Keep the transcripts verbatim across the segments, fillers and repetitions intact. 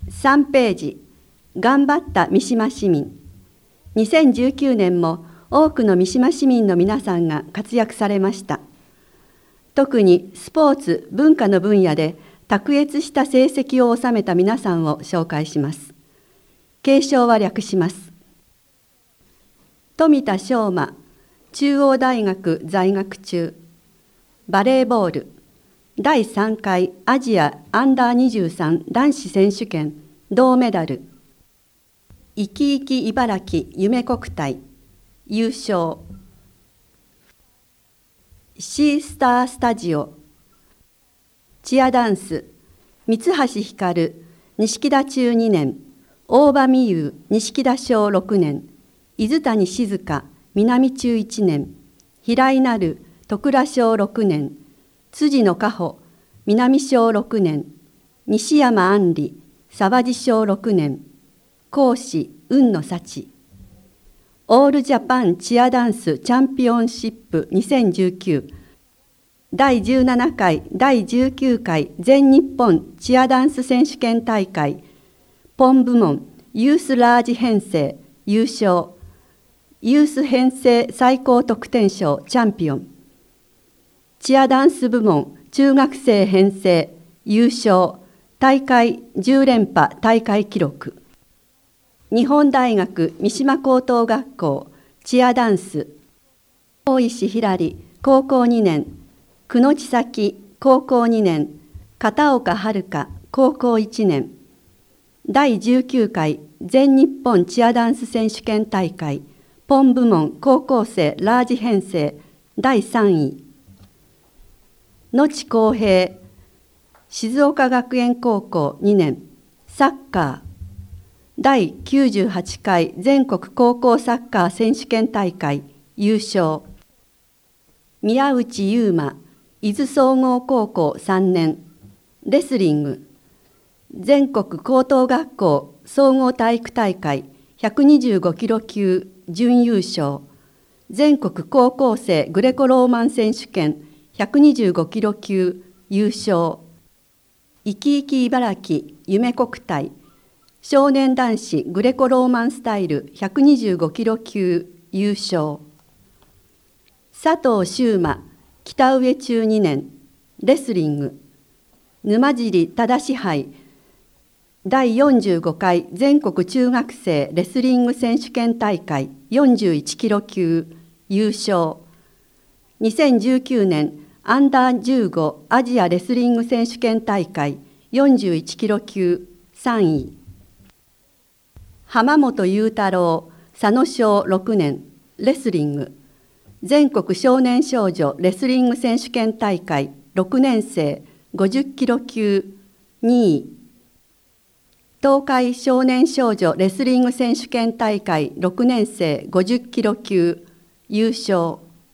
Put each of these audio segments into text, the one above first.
さんページ、頑張った三島市民。にせんじゅうきゅうねんも多くの三島市民の皆さんが活躍されました。特にスポーツ・文化の分野で卓越した成績を収めた皆さんを紹介します。継承は略します。富田翔馬、中央大学在学中。バレーボール、だいさんかいアジアアンダーにじゅうさん男子選手権銅メダル。いきいき茨城夢国体優勝。シースタースタジオ、チアダンス、三橋ひかる錦田中にねん、大場美優錦田小ろくねん、伊豆谷静香南中いちねん、平井なる戸倉小ろくねん、辻野加穂南小ろくねん、西山杏里沢地小ろくねん、講師雲野幸。オールジャパンチアダンスチャンピオンシップにせんじゅうきゅうだいじゅうななかいだいじゅうきゅうかい全日本チアダンス選手権大会ポン部門ユースラージ編成優勝。ユース編成最高得点賞チャンピオン。チアダンス部門中学生編成優勝。大会じゅうれんぱ大会記録。日本大学三島高等学校チアダンス大石ひらり高校にねん、久野千咲高校にねん、片岡遥高校いちねん。だいじゅうきゅうかい全日本チアダンス選手権大会ポン部門高校生ラージ編成だいさんい。野地康平静岡学園高校にねん、サッカーだいきゅうじゅうはちかい全国高校サッカー選手権大会優勝。宮内優馬伊豆総合高校さんねん、レスリング全国高等学校総合体育大会ひゃくにじゅうごキロ級準優勝。全国高校生グレコローマン選手権ひゃくにじゅうごキロ級優勝。いきいき茨城夢国体少年男子グレコローマンスタイルひゃくにじゅうごキロ級優勝。佐藤修馬北上中にねん、レスリング沼尻忠杯だいよんじゅうごかい全国中学生レスリング選手権大会よんじゅういちキロ級優勝。にせんじゅうきゅうねんアンダーじゅうごアジアレスリング選手権大会よんじゅういちキロ級さんい。浜本雄太郎佐野小ろくねん、レスリング全国少年少女レスリング選手権大会ろくねんせいごじゅっキロ級にい。東海少年少女レスリング選手権大会ろくねんせいごじゅっキロ級優勝。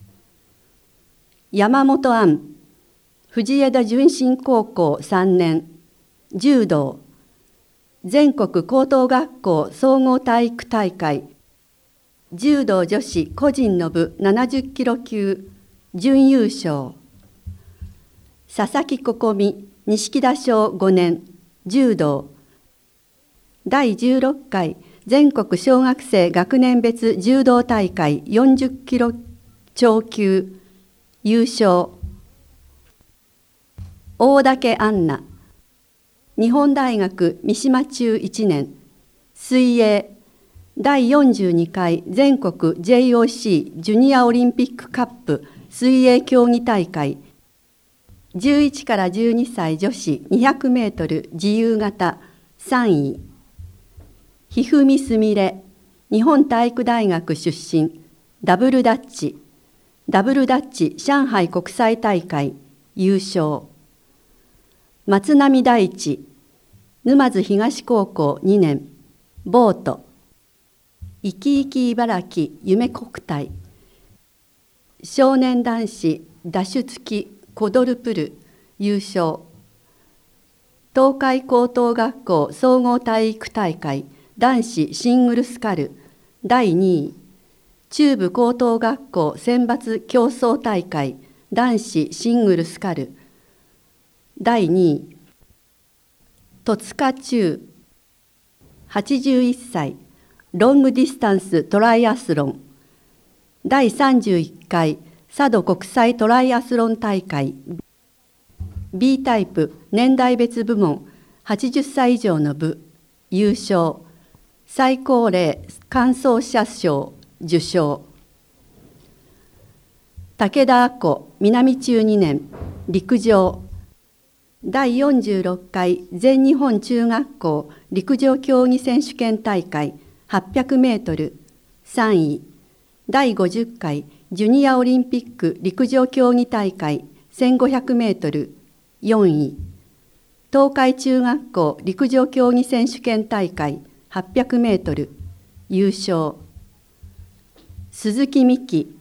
山本杏藤枝順心高校さんねん、柔道全国高等学校総合体育大会柔道女子個人の部ななじゅっキロ級準優勝。佐々木心美錦田小ごねん、柔道だいじゅうろっかい全国小学生学年別柔道大会よんじゅっキロ超級優勝。大竹杏奈日本大学三島中いちねん、水泳だいよんじゅうにかい全国 ジェイオーシー ジュニアオリンピックカップ水泳競技大会じゅういちからじゅうにさい女子にひゃくメートル自由形さんい。ひふみすみれ日本体育大学出身ダブルダッチダブルダッチ上海国際大会優勝。松波大地沼津東高校にねん、ボートいきいき茨城夢国体少年男子ダッシュ付きコドルプル優勝。東海高等学校総合体育大会男子シングルスカルだいにい。中部高等学校選抜競争大会男子シングルスカルだいにい。戸塚中はちじゅういっさい、ロングディスタンストライアスロン、だいさんじゅういっかい佐渡国際トライアスロン大会 B タイプ年代別部門はちじゅっさい以上の部優勝、最高齢完走者賞受賞。武田亜子南中にねん陸上、だいよんじゅうろっかい全日本中学校陸上競技選手権大会はっぴゃくメートルさんい、だいごじゅっかいジュニアオリンピック陸上競技大会せんごひゃくメートルよんい、東海中学校陸上競技選手権大会はっぴゃくメートル優勝。鈴木美希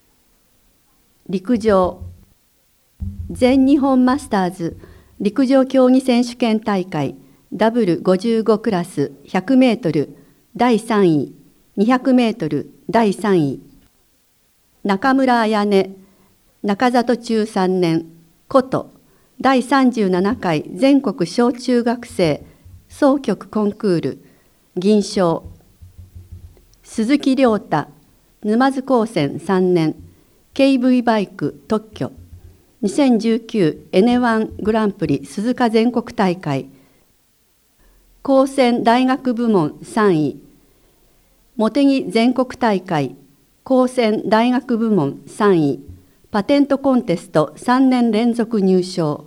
陸上、全日本マスターズ陸上競技選手権大会ダブルごじゅうごクラスひゃくメートルだいさんい、にひゃくメートルだいさんい、中村彩音中里中さんねんことだいさんじゅうななかい全国小中学生総曲コンクール銀賞。鈴木亮太沼津高専さんねん ケーブイ バイク特許にせんじゅうきゅう エヌワン グランプリ鈴鹿全国大会高専大学部門さんい、茂木全国大会高専大学部門さんい、パテントコンテストさんねん連続入賞。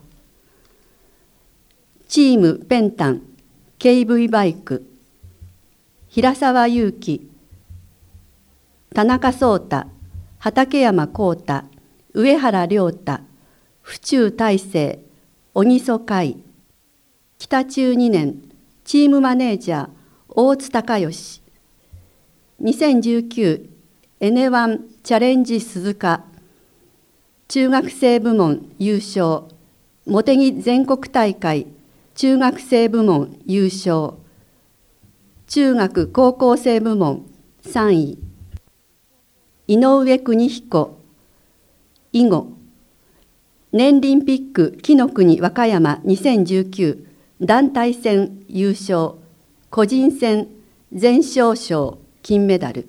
チームペンタン ケーブイ バイク平沢祐希、田中壮太、畠山浩太、上原亮太、府中大成、小木曽海、北中にねんチームマネージャー大津隆義、にせんじゅうきゅう エヌワン チャレンジ鈴鹿中学生部門優勝、茂木全国大会中学生部門優勝、中学高校生部門さんい、井上邦彦、囲碁年リンピック紀の国和歌山にせんじゅうきゅう団体戦優勝、個人戦全勝賞金メダル。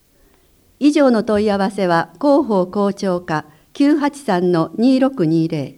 以上の問い合わせは広報校長課 きゅうはちさんのにろくにゼロ